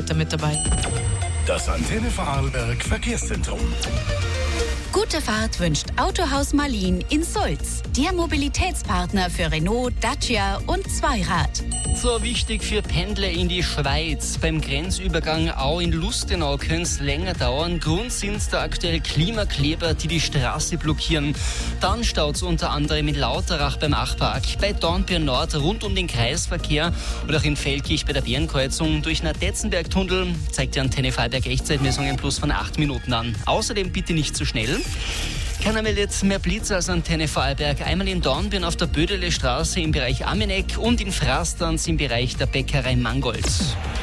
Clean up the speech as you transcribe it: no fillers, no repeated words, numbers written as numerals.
Mitarbeiter mit dabei. Das Antenne Vorarlberg Verkehrszentrum. Gute Fahrt wünscht Autohaus Marlin in Sulz. Der Mobilitätspartner für Renault, Dacia und Zweirad. So wichtig für Pendler in die Schweiz. Beim Grenzübergang Au in Lustenau könnte es länger dauern. Grund sind da aktuell Klimakleber, die die Straße blockieren. Dann staut es unter anderem in Lauterach beim Achpark, bei Dornbirn Nord rund um den Kreisverkehr und auch in Feldkirch bei der Bärenkreuzung durch Nadezenberg-Tunnel zeigt die Antenne Vorarlberg Echtzeitmessung ein Plus von 8 Minuten an. Außerdem bitte nicht zu schnell. Keiner meldet mehr Blitz als Antenne Vorarlberg. Einmal in Dornbirn auf der Bödele Straße im Bereich Ameneck und in Frastanz im Bereich der Bäckerei Mangold.